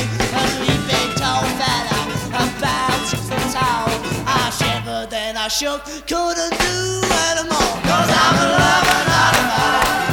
a 3 feet tall fella, about 6 foot tall. I shivered, then I shook, couldn't do anymore, 'cause I'm a lover, not a fighter.